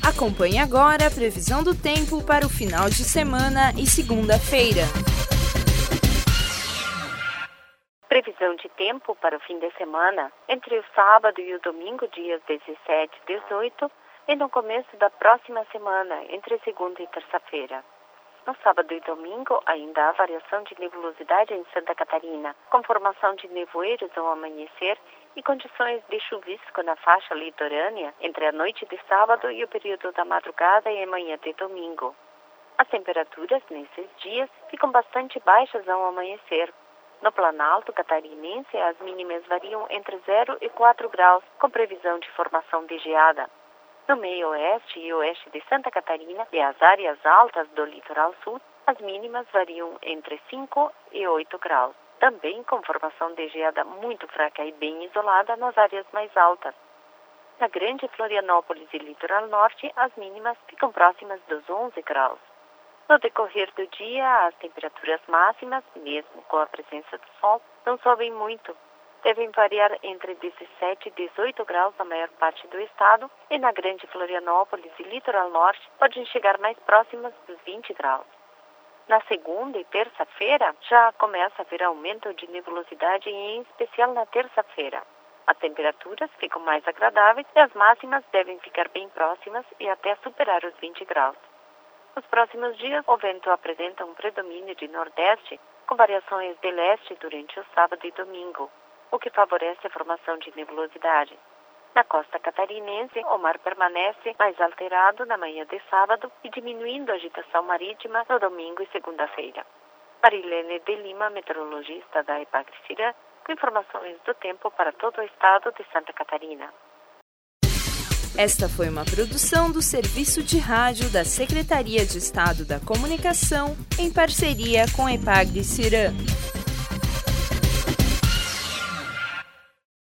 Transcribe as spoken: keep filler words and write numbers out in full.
Acompanhe agora a previsão do tempo para o final de semana e segunda-feira. Previsão de tempo para o fim de semana, entre o sábado e o domingo, dias dezessete e dezoito, e no começo da próxima semana, entre segunda e terça-feira. No sábado e domingo, ainda há variação de nebulosidade em Santa Catarina, com formação de nevoeiros ao amanhecer e condições de chuvisco na faixa litorânea entre a noite de sábado e o período da madrugada e a manhã de domingo. As temperaturas nesses dias ficam bastante baixas ao amanhecer. No Planalto catarinense, as mínimas variam entre zero e quatro graus, com previsão de formação de geada. No meio-oeste e oeste de Santa Catarina e as áreas altas do litoral sul, as mínimas variam entre cinco e oito graus, também com formação de geada muito fraca e bem isolada nas áreas mais altas. Na Grande Florianópolis e litoral norte, as mínimas ficam próximas dos onze graus. No decorrer do dia, as temperaturas máximas, mesmo com a presença do sol, não sobem muito. Devem variar entre dezessete e dezoito graus na maior parte do estado e na Grande Florianópolis e litoral norte podem chegar mais próximas dos vinte graus. Na segunda e terça-feira já começa a haver aumento de nebulosidade, em especial na terça-feira. As temperaturas ficam mais agradáveis e as máximas devem ficar bem próximas e até superar os vinte graus. Nos próximos dias, o vento apresenta um predomínio de nordeste, com variações de leste durante o sábado e domingo, o que favorece a formação de nebulosidade. Na costa catarinense, o mar permanece mais alterado na manhã de sábado e diminuindo a agitação marítima no domingo e segunda-feira. Marilene de Lima, meteorologista da Epagri-Cirã, com informações do tempo para todo o estado de Santa Catarina. Esta foi uma produção do Serviço de Rádio da Secretaria de Estado da Comunicação, em parceria com a Epagri-Cirã.